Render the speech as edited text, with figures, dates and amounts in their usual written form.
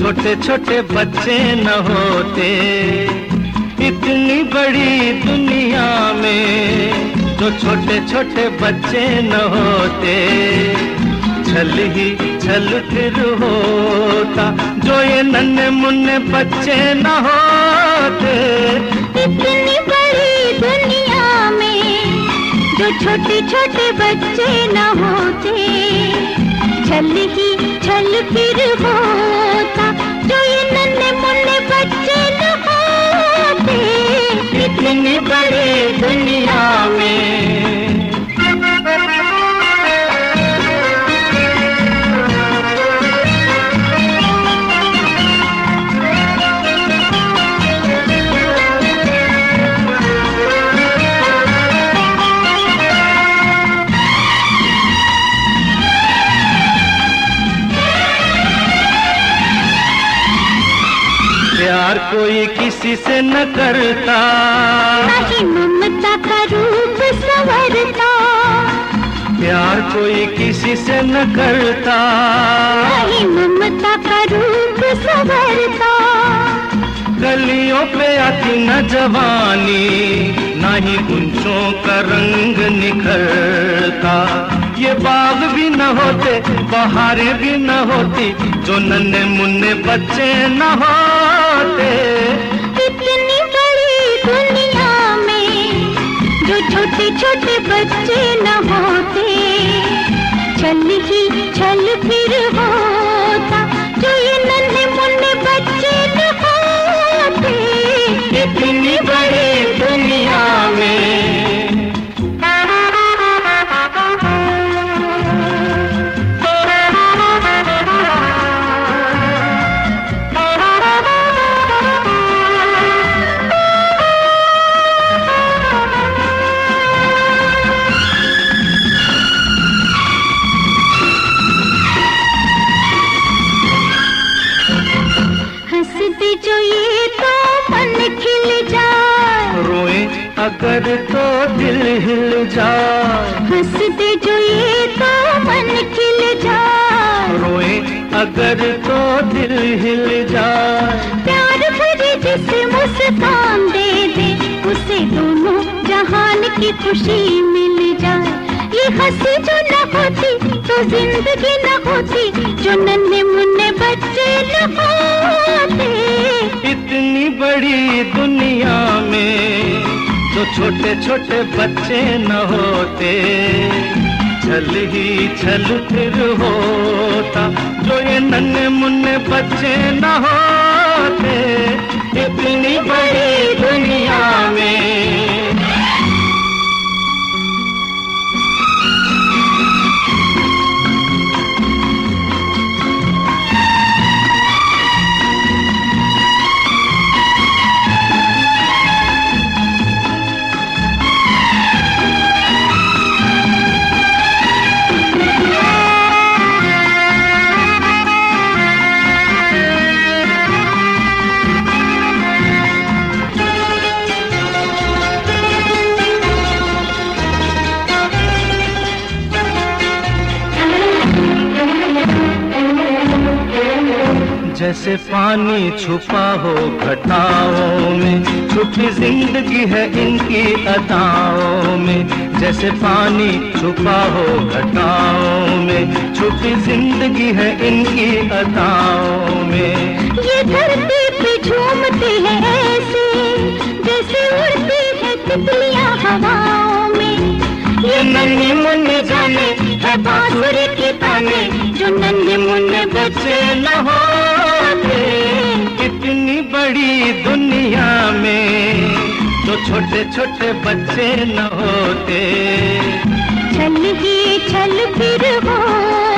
छोटे छोटे बच्चे न होते। इतनी बड़ी दुनिया में जो छोटे छोटे बच्चे न होते। छल ही छल फिर होता जो ये नन्हे मुन्ने बच्चे न होते। इतनी बड़ी दुनिया में जो छोटे छोटे बच्चे न होते। छल ही छल फिर होता जो ये नन्हे मुन्ने बच्चे न होते। इतनी बड़ी दुनिया में। प्यार कोई किसी से न करता, नहीं ममता का रूप संवरता। प्यार कोई किसी से न करता, नहीं ममता का रूप संवरता। गलियों पे आती न जवानी, ना ही गुंजों का रंग निखरता। ये बाग भी न होते, बहारें भी न होती, जो नन्हे मुन्ने बच्चे न होते। इतनी बड़ी दुनिया में जो छोटे छोटे बच्चे न होते। छल ही छल फिर होता जो ये नन्हे मुन्ने बच्चे न होते। इतनी बड़ी दुनिया में। जो ये तो मन खिल जाए, रोए अगर तो दिल हिल जाए। हंस दे जो ये तो मन खिल जाए, रोए अगर तो दिल हिल जाए। प्यार भरी जिसे मुस्कान दे दे, उसे दोनों जहान की खुशी मिल जाए। ये हंसी जो न होती तो जिंदगी न होती, जो नन्हे मुन्ने बच्चे न होते। इतनी बड़ी दुनिया में जो छोटे छोटे बच्चे न होते। छल ही छल फिर होता जो ये नन्हे मुन्ने बच्चे न होते। इतनी बड़ी दुनिया में। जैसे पानी छुपा हो घटाओं में, छुपी जिंदगी है इनकी अदाओं में। जैसे पानी छुपा हो घटाओं में, छुपी जिंदगी है इनकी अदाओं में। ये धरती पे झूमते हैं ऐसे जैसे उड़ती है तितलियां हवाओं में। ये नन्हे मुन्ने जाने है बांसुरी के ताने, जो नन्हे मुन्ने बच्चे न होते। इतनी बड़ी दुनिया में जो छोटे छोटे बच्चे न होते। छल ही छल फिर हो